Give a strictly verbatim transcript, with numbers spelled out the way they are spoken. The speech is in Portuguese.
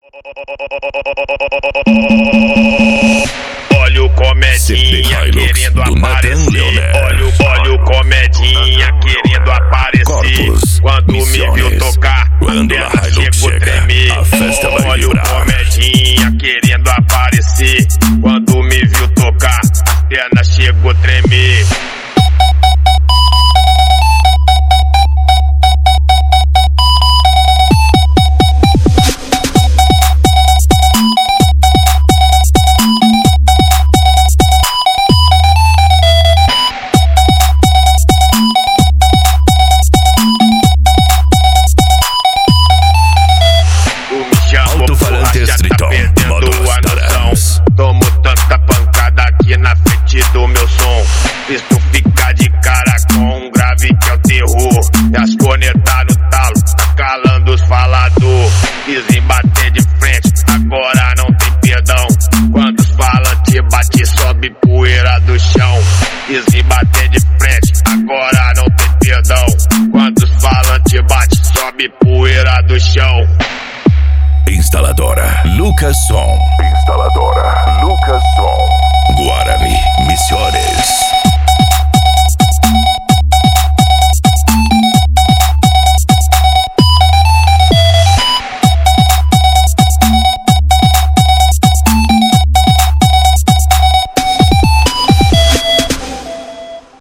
Olha o comedinha querendo aparecer. Olha, olha o comedinha querendo aparecer. Corpus, quando Missões. me viu tocar, Quando a a perna Hilux chegou a chega, tremer. a festa vai Olha vibrar. o comedinha querendo aparecer. Quando me viu tocar, a perna chegou a tremer. Alto-falante Estriton, módulos Tarans. Tomo tanta pancada aqui na frente do meu som. Fiz tu ficar de cara com um grave que é o terror. E as cornetas no talo, tá calando os falador. Fiz em bater de frente, agora não tem perdão. Quando os falantes bate, sobe poeira do chão. Fiz em bater de frente, agora não tem perdão. Quando os falantes bate, sobe poeira do chão. Instaladora Lucas Som. Instaladora